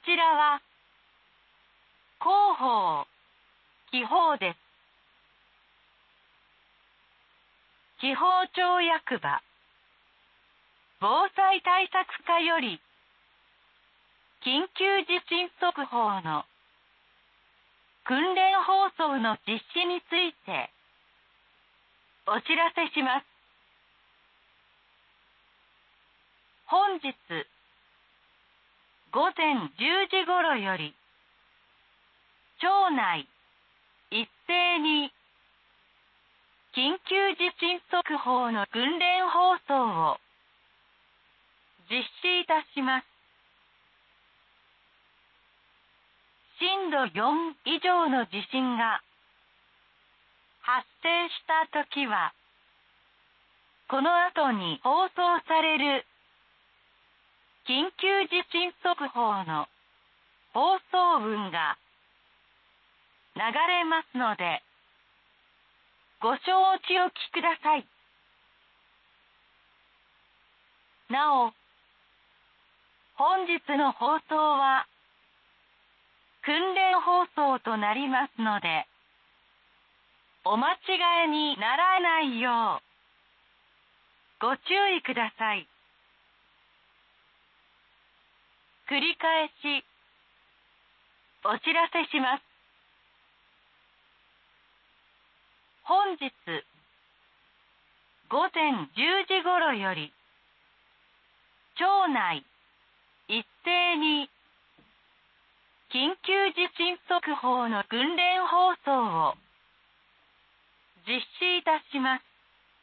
ちらは広報、記法です。紀宝町役場防災対策課より緊急地震速報の訓練放送の実施についてお知らせします。本日午前10時頃より町内一斉に緊急地震速報の訓練放送を実施いたします。震度4以上の地震が発生したときは、この後に放送される緊急地震速報の放送文が流れますので、ご承知おきください。なお、本日の放送は訓練放送となりますので、お間違いにならないようご注意ください。繰り返しお知らせします。本日午前10時頃より町内一斉に緊急地震速報の訓練放送を実施いたします。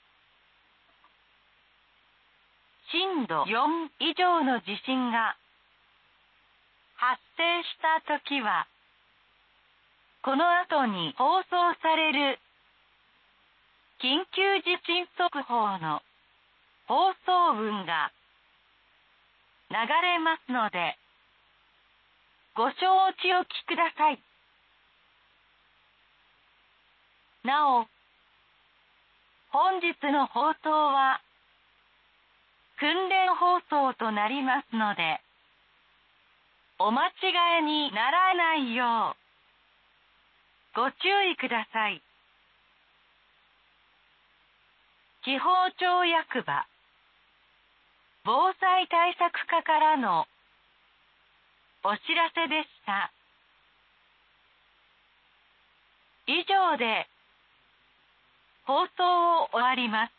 震度4以上の地震が発生したときは、この後に放送される緊急地震速報の放送文が流れますので、ご承知おきください。なお、本日の放送は訓練放送となりますので、お間違いにならないようご注意ください。紀宝町役場防災対策課からのお知らせでした。以上で放送を終わります。